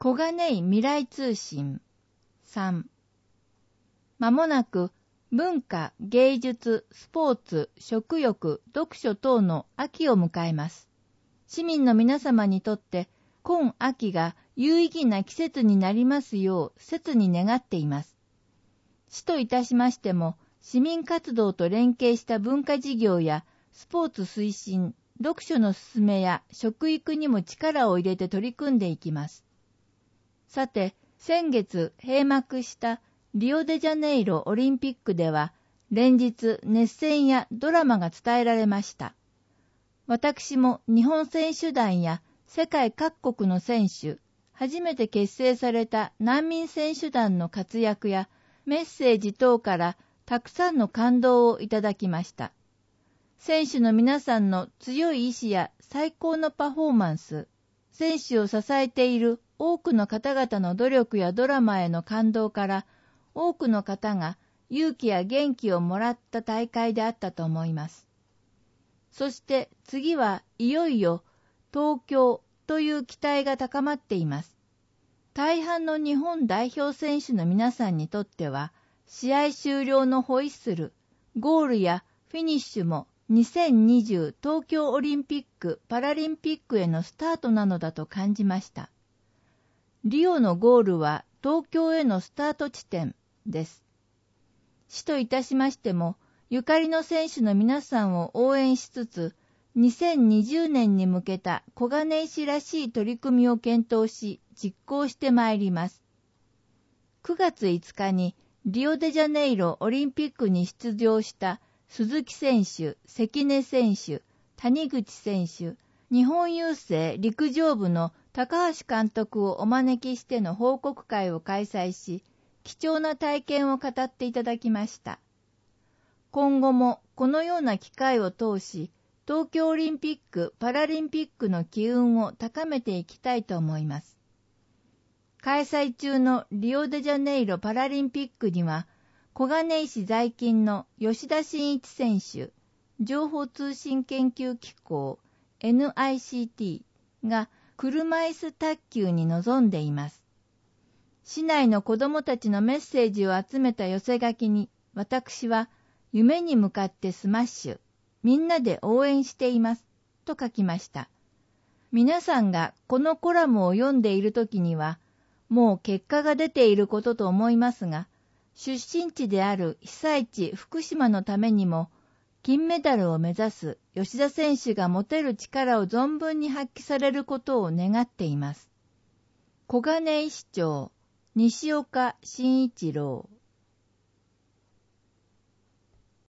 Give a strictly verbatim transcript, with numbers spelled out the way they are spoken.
小金井未来通信。さん。まもなく文化、芸術、スポーツ、食欲、読書等の秋を迎えます。市民の皆様にとって今秋が有意義な季節になりますよう切に願っています。市といたしましても、市民活動と連携した文化事業やスポーツ推進、読書の進めや食育にも力を入れて取り組んでいきます。さて、先月閉幕したリオデジャネイロオリンピックでは、連日熱戦やドラマが伝えられました。私も日本選手団や世界各国の選手、初めて結成された難民選手団の活躍やメッセージ等からたくさんの感動をいただきました。選手の皆さんの強い意志や最高のパフォーマンス、選手を支えている多くの方々の努力やドラマへの感動から多くの方が勇気や元気をもらった大会であったと思います。そして次はいよいよ東京という期待が高まっています。大半の日本代表選手の皆さんにとっては試合終了のホイッスル、ゴールやフィニッシュもにせんにじゅう東京オリンピック・パラリンピックへのスタートなのだと感じました。リオのゴールは東京へのスタート地点です。市といたしましても、ゆかりの選手の皆さんを応援しつつ、にせんにじゅうねんに向けた小金井市らしい取り組みを検討し、実行してまいります。くがついつかにリオデジャネイロオリンピックに出場した鈴木選手、関根選手、谷口選手、日本郵政陸上部の高橋監督をお招きしての報告会を開催し、貴重な体験を語っていただきました。今後もこのような機会を通し、東京オリンピック・パラリンピックの機運を高めていきたいと思います。開催中のリオデジャネイロパラリンピックには、小金井市在勤の吉田真一選手、情報通信研究機構 エヌアイシーティー が車椅子卓球に臨んでいます。市内の子どもたちのメッセージを集めた寄せ書きに、私は夢に向かってスマッシュ、みんなで応援していますと書きました。皆さんがこのコラムを読んでいるときには、もう結果が出ていることと思いますが、出身地である被災地福島のためにも、金メダルを目指す吉田選手が持てる力を存分に発揮されることを願っています。小金井市長、西岡慎一郎。